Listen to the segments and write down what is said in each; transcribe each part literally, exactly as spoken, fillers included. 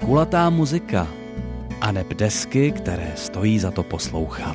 kulatá muzika a neb desky, které stojí za to poslouchat.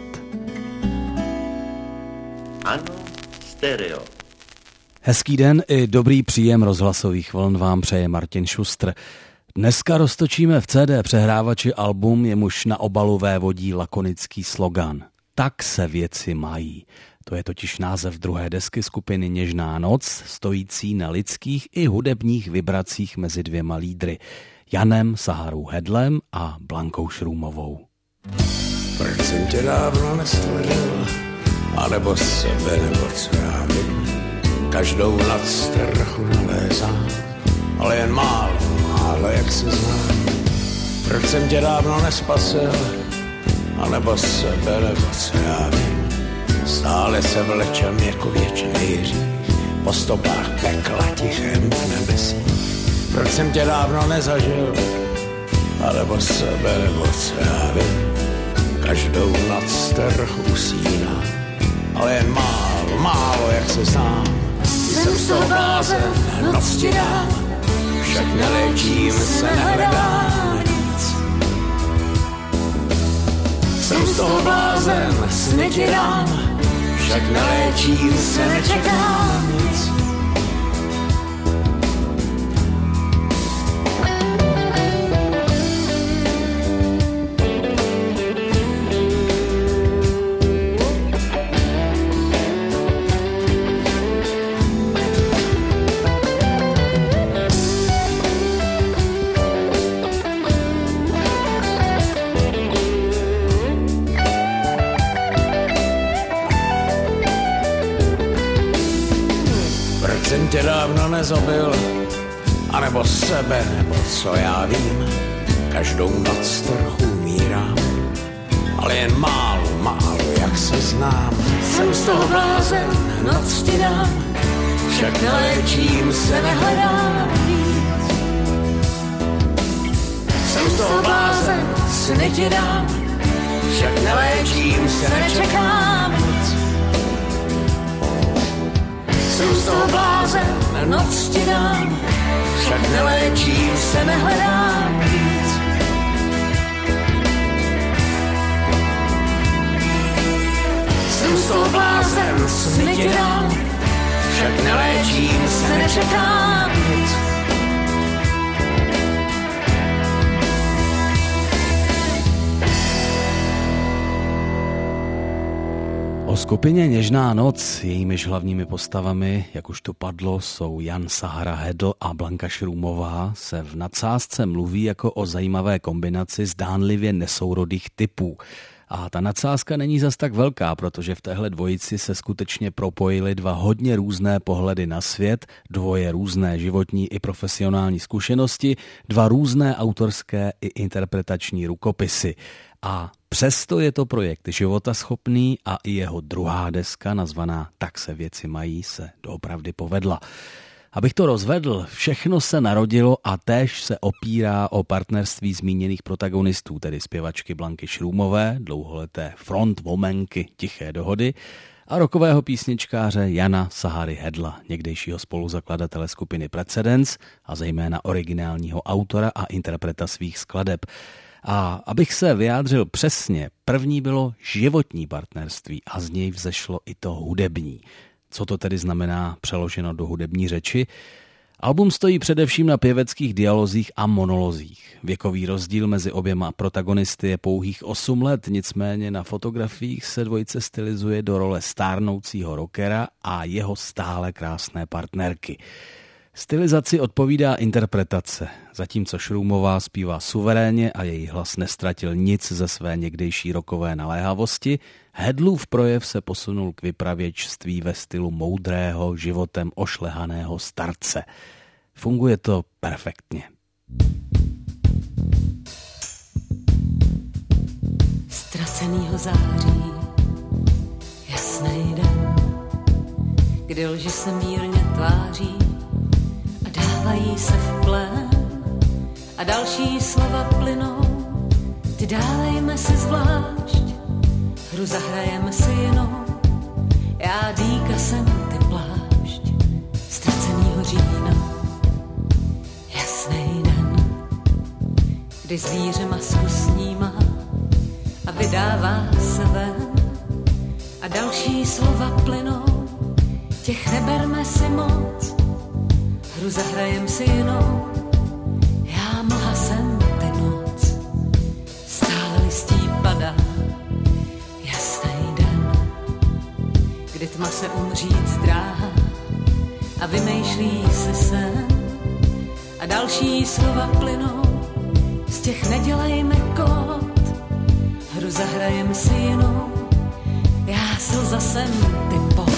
Ano, stereo. Hezký den i dobrý příjem rozhlasových vln vám přeje Martin Šustr. Dneska roztočíme v C D přehrávači album, jemuž na obalu vévodí lakonický slogan. Tak se věci mají. To je totiž název druhé desky skupiny Něžná noc, stojící na lidských i hudebních vibracích mezi dvěma lídry. Janem Saharou Hedlem a Blankou Šrůmovou. Proč jsem tě dávno nestvořil, anebo sebe, nebo co já vím. Každou noc trochu nalézám, ale jen málo, málo, jak se znám. Proč jsem tě dávno nespasil, anebo sebe, nebo co já vím. Stále se vlečem jako věčnej hřích, po stopách pekla tichem v nebesích. Proč jsem tě dávno nezažil, anebo sebe, nebo co já vím. Každou noc trochu usínám, ale jen málo, málo, jak se znám. Jsem z toho blázen, noc ti dám, však neléčím se, nehledám nic. Jsem z toho blázen, sny ti dám, však neléčím se, nečekám nic. Jsem tě dávno nezabil, anebo sebe, nebo co já vím. Každou noc trochu umírám, ale jen málo, málo, jak se znám. Jsem z toho blázen, noc ti dám, však neléčím se, nehledám víc. Jsem z toho blázen, sny ti dám, však neléčím se, nečekám nic. Jsem z toho blázen, noc ti dám, však neléčím se, nehledám víc. Jsem z toho blázen, sny ti dám, však neléčím se, nečekám nic. O skupině Něžná noc, jejímiž hlavními postavami, jak už to padlo, jsou Jan Sahara Hedl a Blanka Šrůmová, se v nadsázce mluví jako o zajímavé kombinaci zdánlivě nesourodých typů. A ta nadsázka není zas tak velká, protože v téhle dvojici se skutečně propojily dva hodně různé pohledy na svět, dvoje různé životní i profesionální zkušenosti, dva různé autorské i interpretační rukopisy. A přesto je to projekt životaschopný a i jeho druhá deska, nazvaná Tak se věci mají, se doopravdy povedla. Abych to rozvedl, všechno se narodilo a též se opírá o partnerství zmíněných protagonistů, tedy zpěvačky Blanky Šrůmové, dlouholeté frontwomanky Tiché dohody, a rockového písničkáře Jana Sahary Hedla, někdejšího spoluzakladatele skupiny Precedens a zejména originálního autora a interpreta svých skladeb. A abych se vyjádřil přesně, první bylo životní partnerství a z něj vzešlo i to hudební. Co to tedy znamená přeloženo do hudební řeči? Album stojí především na pěveckých dialozích a monolozích. Věkový rozdíl mezi oběma protagonisty je pouhých osm let, nicméně na fotografiích se dvojice stylizuje do role stárnoucího rockera a jeho stále krásné partnerky. Stylizaci odpovídá interpretace, zatímco Šrůmová zpívá suverénně a její hlas nestratil nic ze své někdejší rockové naléhavosti, Hedlův projev se posunul k vypravěčství ve stylu moudrého, životem ošlehaného starce. Funguje to perfektně. Ztracenýho září, jasnej den, kdy lži se mírně tváří a dávají se v plén a další slova plynou, ty dávejme si zvlášť, hru zahrajeme si jinou, já dýka jsem, ty plášť, ztracenýho října, jasnej den, kdy zvíře masku snímá a vydává se ven a další slova plynou, těch neberme si moc, hru zahrajem si jinou, já mlha jsem ty noc, stále listí padá, jasný den, kdy tma se umřít zdráhá a vymýšlí se sen a další slova plynou, z těch nedělejme kód, hru zahrajem si jinou, já slza jsem ty pot.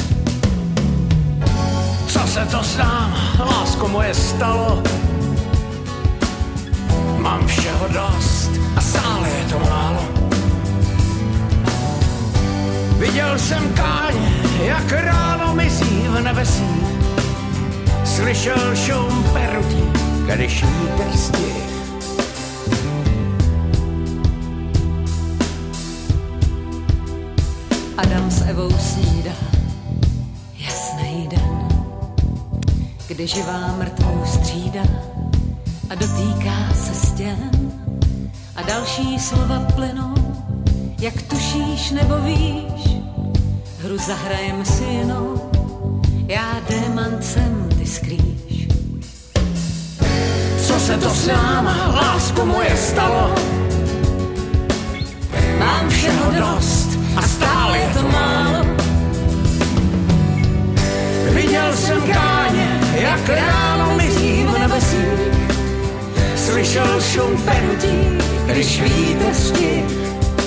Co se to s nám, lásko moje, stalo? Mám všeho dost a stále je to málo. Viděl jsem káň, jak ráno mizí v nebesích. Slyšel šum perutí, když vítr stih. Adam s Evou snídá, jasný den, kdy živá mrtvou střídá a dotýká se stěn a další slova plynou, jak tušíš nebo víš, hru zahrajem si jinou, já démant jsem, ty skrýš. Co se to s náma, lásko moje, stalo? Mám všeho dost a stále je to málo. Viděl jsem káně, jak ráno mizí v nebesích. Slyšel šum perutí, když vítr stih.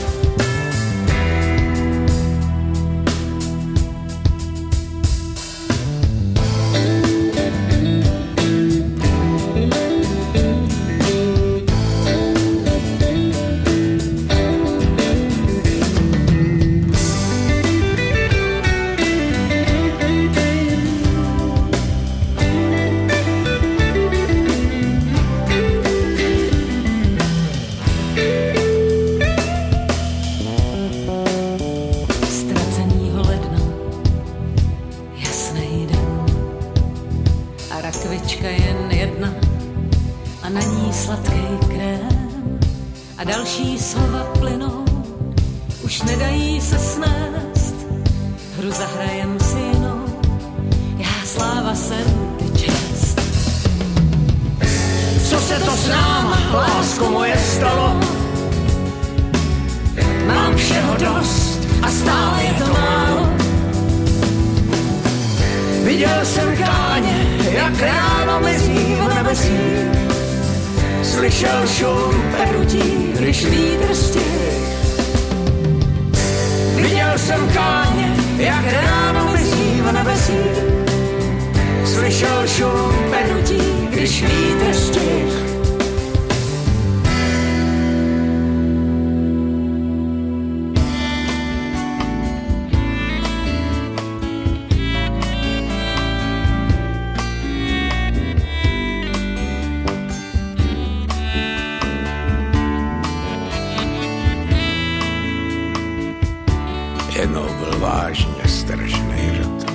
Jednou byl vážně strašný rod.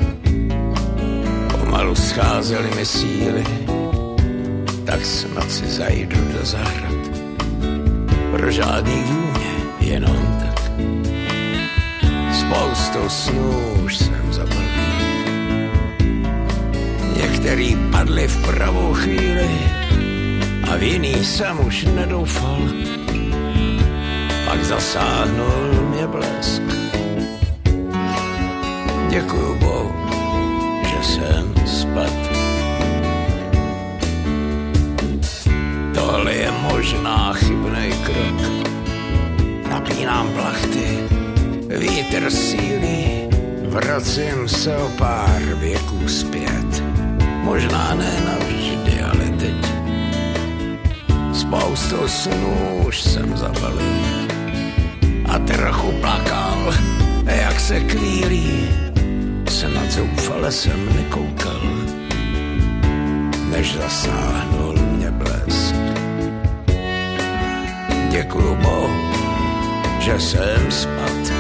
Pomalu scházely mi síly, tak snad si zajdu do zahrad. Pro žádný vůně, jenom tak. Spoustou snů už jsem zabalil. Některý padli v pravou chvíli a v jiný jsem už nedoufal. Pak zasáhnul mě blesk. Děkuju Bohu, že jsem spad. Tohle je možná chybnej krok. Napínám plachty, vítr sílí, vracím se o pár věků zpět. Možná ne navždy, ale teď. Spoustu snů už jsem zabalil a trochu plakal, jak se kvílí. Se na zoufale jsem nekoukal, než zasáhnul mě blesk. Děkuju Bohu, že jsem spad.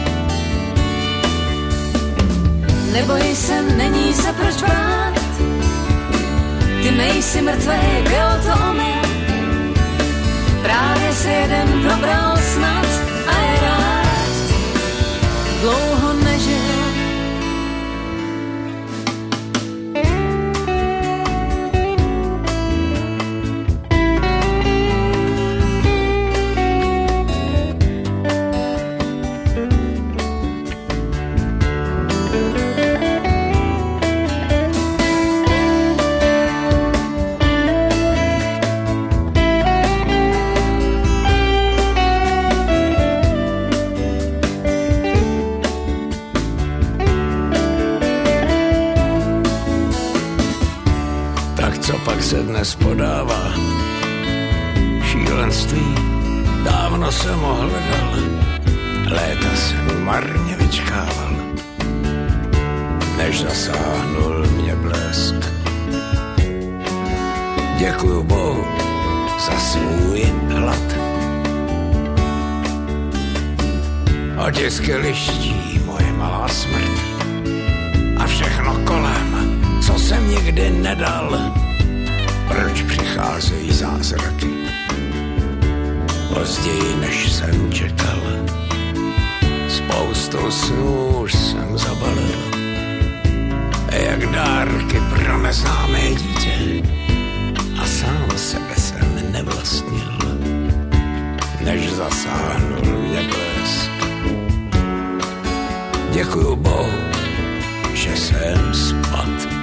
Neboj se, není se proč bát, ty nejsi mrtvej, byl to omyl. právě se jeden probral snad a je rád, dlouho nežil. Se dnes podává šílenství, dávno jsem ho hledal, léta jsem marně vyčkával, než zasáhnul mě blesk. Děkuju Bohu za svůj hlad, otisky liští, moje malá smrt a všechno kolem, co jsem nikdy nedal. Proč přicházejí zázraky později, než jsem čekal? Spoustu snů už jsem zabalil, jak dárky pro neznámé dítě, a sám sebe jsem nevlastnil, než zasáhnul mě blesk. Děkuju Bohu, že jsem spad.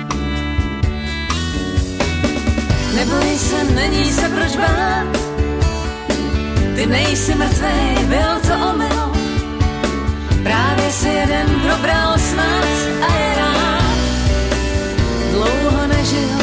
Neboj se, není se proč bát, ty nejsi mrtvej, byl to omyl. Právě se jeden probral snad a je rád, dlouho nežil.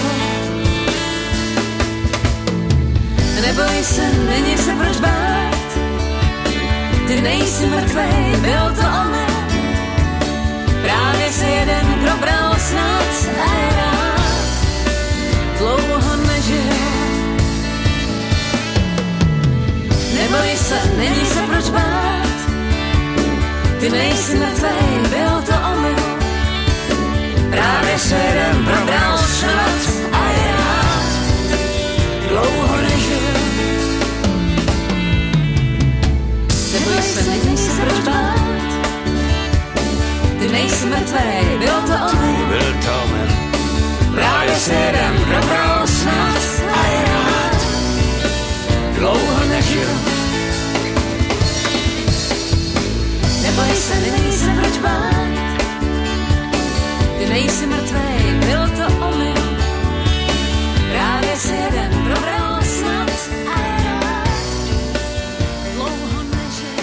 Neboj se, není se proč bát, ty nejsi mrtvej, byl to omyl. Právě se jeden probral snad a je rád, dlouho nežil. Neboj se, není se proč bát, ty nejsi mrtvej, byl to omyl. Právě se jeden probral snad a je rád, dlouho nežil. Neboj se, není se proč bát, ty nejsi mrtvej, byl to omyl. Byl to omyl. Právě se jeden probral snad a je rád, dlouho nežil. Neboj se, není se proč bát, ty nejsi mrtvej, byl to omyl. Právě se jeden probral snad a je rád, dlouho nežil.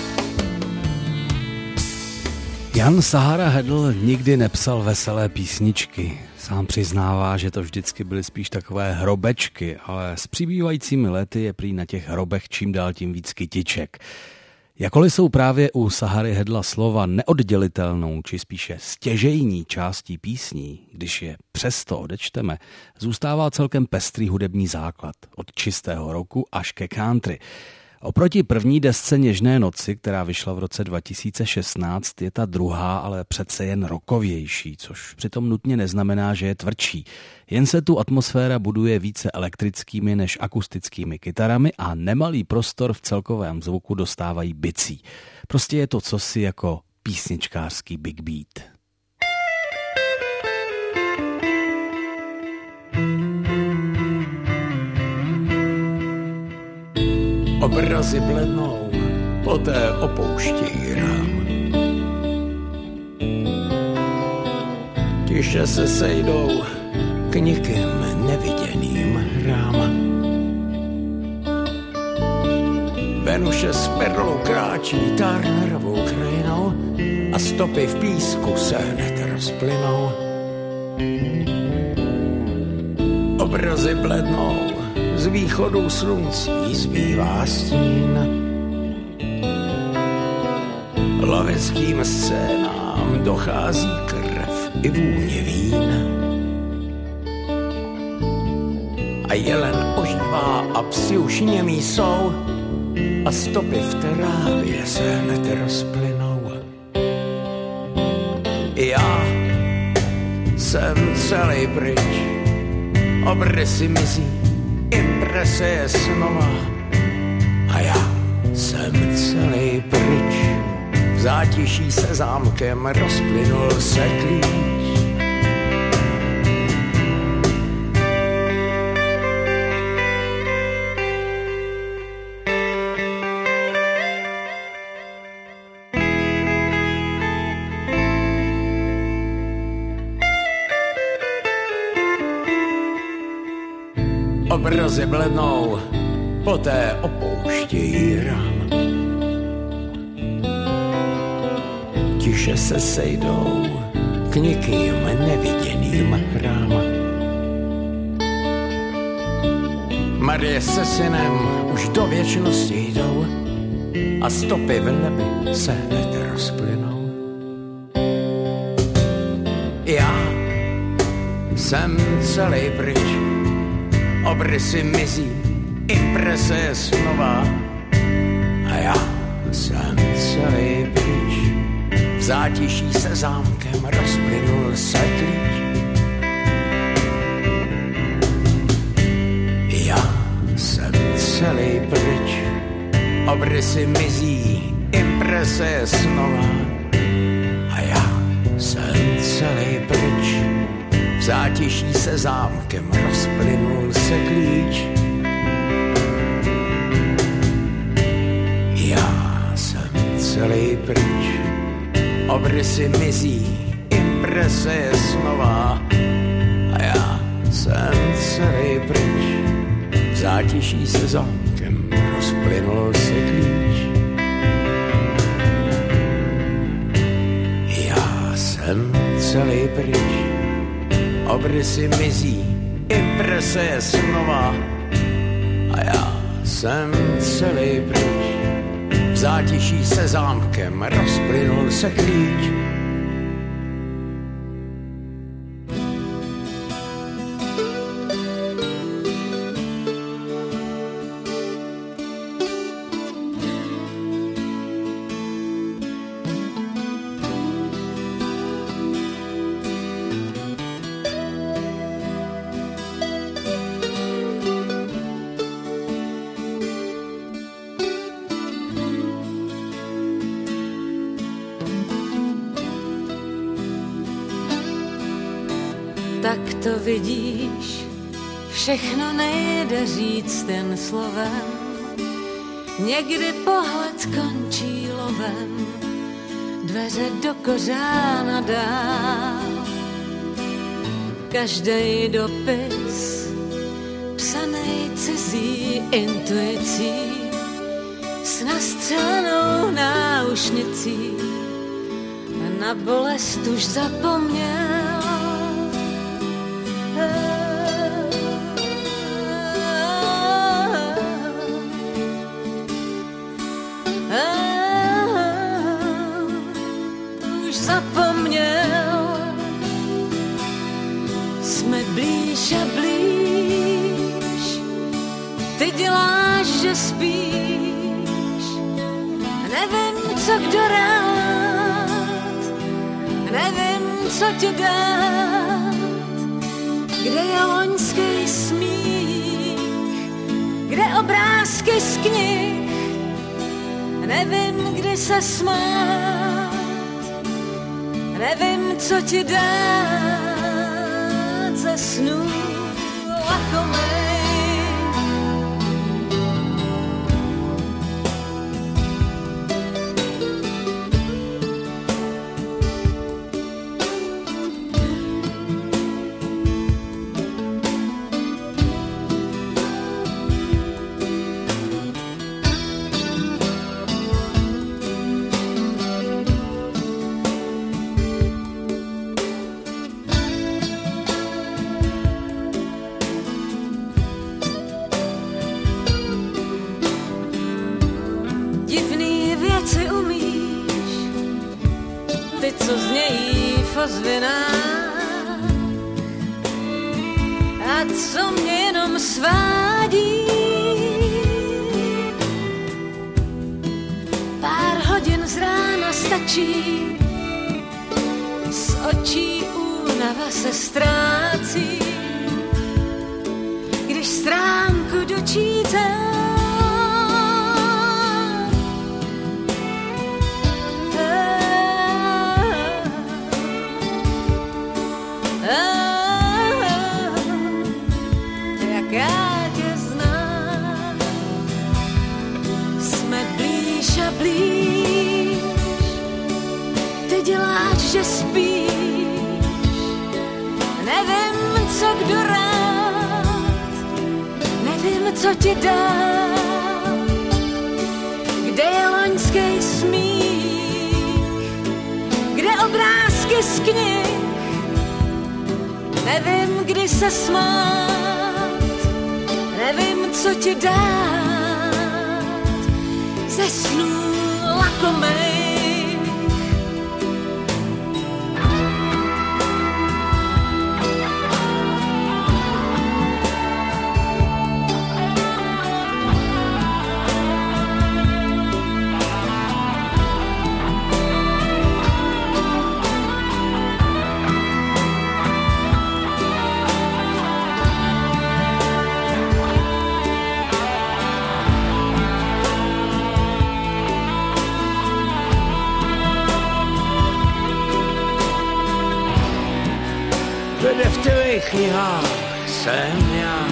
Jan Sahara Hedl nikdy nepsal veselé písničky. Sám přiznává, že to vždycky byly spíš takové hrobečky, ale s přibývajícími lety je prý na těch hrobech čím dál tím víc kytiček. Jakkoliv jsou právě u Sahary Hedla slova neoddělitelnou, či spíše stěžejní částí písní, když je přesto odečteme, zůstává celkem pestrý hudební základ, od čistého roku až ke country. Oproti první desce Něžné noci, která vyšla v roce dva tisíce šestnáct, je ta druhá ale přece jen rockovější, což přitom nutně neznamená, že je tvrdší. Jen se tu atmosféra buduje více elektrickými než akustickými kytarami a nemalý prostor v celkovém zvuku dostávají bicí. Prostě je to cosi jako písničkářský big beat. Obrazy blednou, poté opouštějí rám. Tiše se sejdou k nikým neviděným hrám. Venuše s perlou kráčí Turnerovou krajinou a stopy v písku se hned rozplynou. Obrazy blednou, z východu sluncí zbývá stín. Loveckým scénám dochází krev i vůně vín. A jelen ožívá a psi už němí jsou a stopy v trávě se hned rozplynou. Já jsem celý pryč, obrysy mizí, imprese je snova, jsem celý pryč. V zátiší se zámkem rozplynul se klíč. Obrazy blednou, poté opouštějí rám. Tiše se sejdou k nikým neviděným hrám. Marie se synem už do věčnosti jdou a stopy v nebi se hned rozplynou. Já jsem celý pryč, obrysy mizí, imprese je snová. A já jsem celý pryč, v zátiší se zámkem rozplynul se klíč. Já jsem celý pryč, obrysy mizí, imprese je snová. A já jsem celý pryč, v zátiší se zámkem rozplynul se klíč. Já jsem celý pryč, obrysy mizí, imprese je snová. A já jsem celý pryč, v zátiší se zámkem rozplynul se klíč. Já jsem celý pryč, obrysy mizí, imprese je snová. A já jsem celý pryč, v zátiší se zámkem rozplynul se klíč. Tak to vidíš, všechno nejde říct ten slovem. Někdy pohled končí lovem, dveře do kořána dál. Každej dopis, psanej cizí intuicí, s nastřelenou náušnicí, na bolest už zapomněl. Ty děláš, že spíš, nevím, co kdo rád, nevím, co ti dát, kde je loňský smích, kde obrázky z knih, nevím, kdy se smát, nevím, co ti dát ze snů lachomej. A co mě jenom svádí, pár hodin z rána stačí, z očí únava se ztrácí, když stránku dočítám, ty děláš, že spíš. Nevím, co kdo rád, nevím, co ti dá. Kde je loňský smích, kde obrázky z knih. Nevím, kdy se smát, nevím, co ti dát. Ze snů lakomej. Kde v tvých knihách jsem já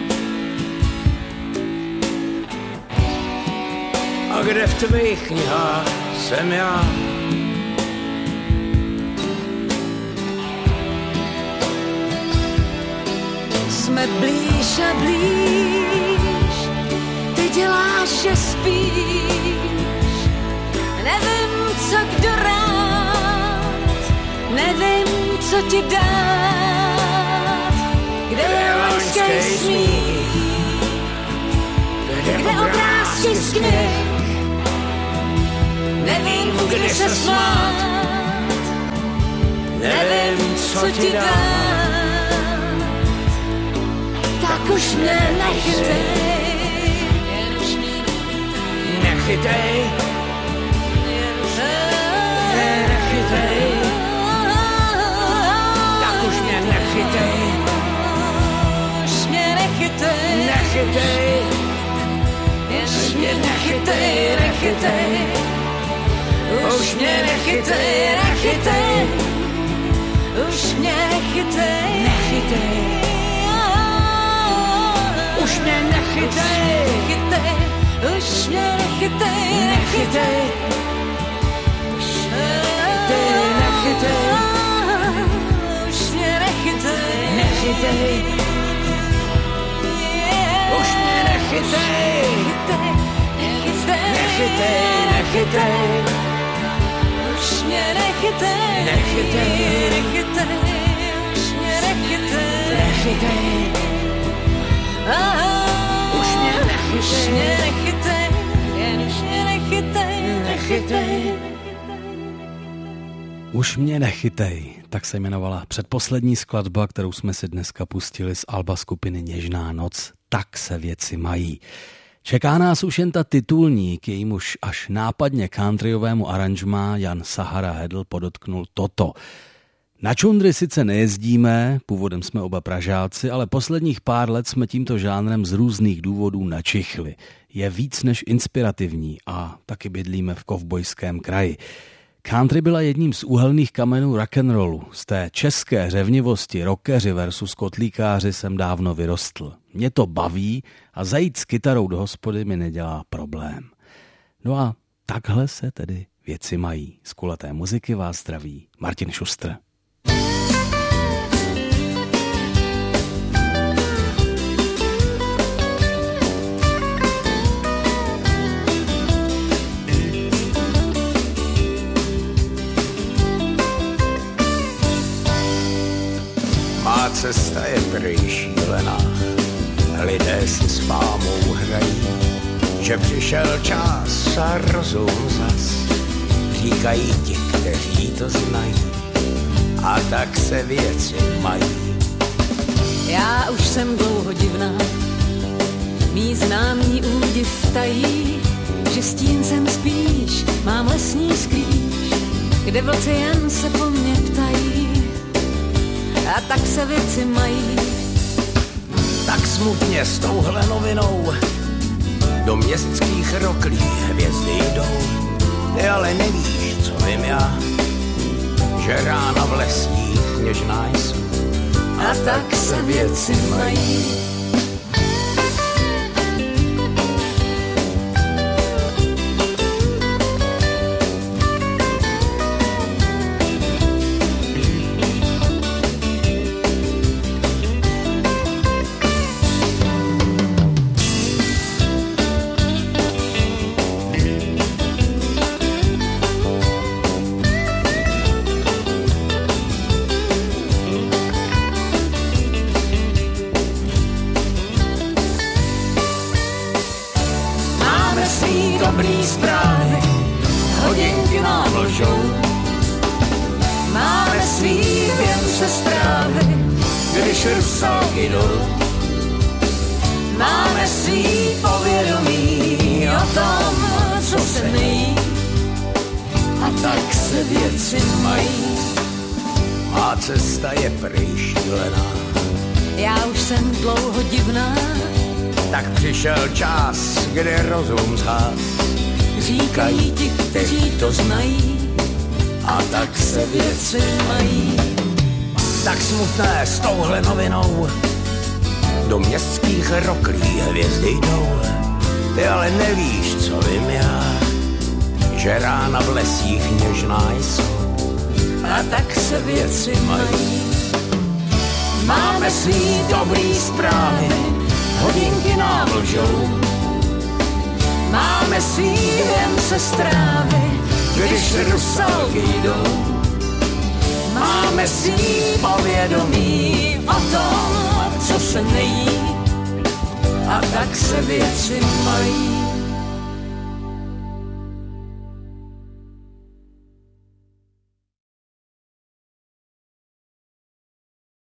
a kde v tvých knihách jsem já. Jsme blíž a blíž, ty děláš, že spíš. Nevím, co kdo rád, nevím, co ti dát. Kde je loňský smích, kde obrázky z knih. Nevím, kdy se smát, nevím, co ti dát. Tak už mě nechytej, Nechytej, nechytej, tak už mě nechytej, už mě nechytej, nechytej, už mě nechytej, nechytej, už mě nechytej, nechytej, už mě nechytej, nechytej, už mě nechytej, už mě nechytej, nechytej, už ty nechytej, už mě nechytej, nechytej, už mě nechytej, nechytej, nechytej, už mě nechytej, nechytej, nechytej, už mě nechytej, nechytej, už mě už mě nechytej, nechytej, jen už mě nechytej, nechytej. Už mě nechytej, tak se jmenovala předposlední skladba, kterou jsme si dneska pustili z alba skupiny Něžná noc, Tak se věci mají. Čeká nás už jen ta titulní, k jejímuž až nápadně countryovému aranžmá Jan Sahara Hedl podotknul toto. Na čundry sice nejezdíme, původem jsme oba Pražáci, ale posledních pár let jsme tímto žánrem z různých důvodů načichli. Je víc než inspirativní a taky bydlíme v kovbojském kraji. Country byla jedním z úhelných kamenů rock'n'rollu. Z té české řevnivosti rockeři versus kotlíkáři jsem dávno vyrostl. Mě to baví a zajít s kytarou do hospody mi nedělá problém. No a takhle se tedy věci mají. Z kulaté muziky vás zdraví Martin Šustr. Má cesta je prej šílená, lidé si s fámou hrají, že přišel čas a rozum zas, říkají ti, kteří to znají, a tak se věci mají. Já už jsem dlouho divná, mý známí údiv tají, že stíncem spíš mám lesní skrýš, kde vlci jen se po mně ptají, a tak se věci mají. Tak smutně s touhle novinou do městských roklí hvězdy jdou. Ty ale nevíš, co vím já, že rána v lesích něžná jsou, a tak se věci mají. lžou. Máme svý věnce strávy, když rusáky jdou. Máme svý povědomí o tom, co se nejí, a tak se věci mají. Má cesta je prej šílená, Já už jsem dlouho divná, tak přišel čas, kdy rozum zhas. říkají ti, kteří to znají, A tak se věci mají. tak smutné s touhle novinou do městských roklí hvězdy jdou. Ty ale nevíš, co vím já, že rána v lesích něžná jsou. A tak se věci mají. Máme svý dobrý zprávy, hodinky nám lžou. Máme svý věnce strávy, Když rusalky jdou, máme svý povědomí o tom, co se nejí, a tak se věci mají.